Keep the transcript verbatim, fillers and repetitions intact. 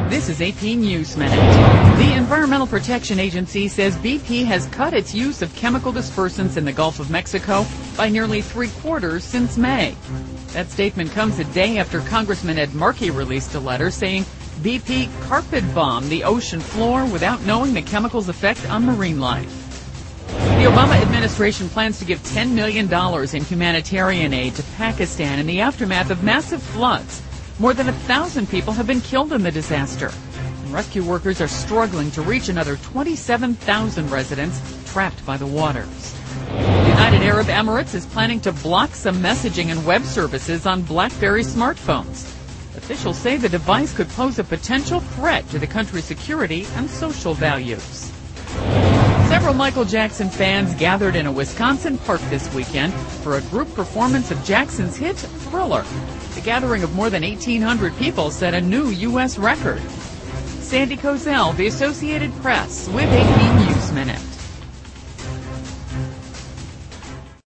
This is A P News Minute. The Environmental Protection Agency says B P has cut its use of chemical dispersants in the Gulf of Mexico by nearly three quarters since May. That statement comes a day after Congressman Ed Markey released a letter saying B P carpet-bombed the ocean floor without knowing the chemical's effect on marine life. The Obama administration plans to give ten million dollars in humanitarian aid to Pakistan in the aftermath of massive floods. More than a thousand people have been killed in the disaster. And rescue workers are struggling to reach another twenty-seven thousand residents trapped by the waters. The United Arab Emirates is planning to block some messaging and web services on BlackBerry smartphones. Officials say the device could pose a potential threat to the country's security and social values. Several Michael Jackson fans gathered in a Wisconsin park this weekend for a group performance of Jackson's hit, Thriller. The gathering of more than eighteen hundred people set a new U S record. Sandy Kozel, The Associated Press, with A P News Minute.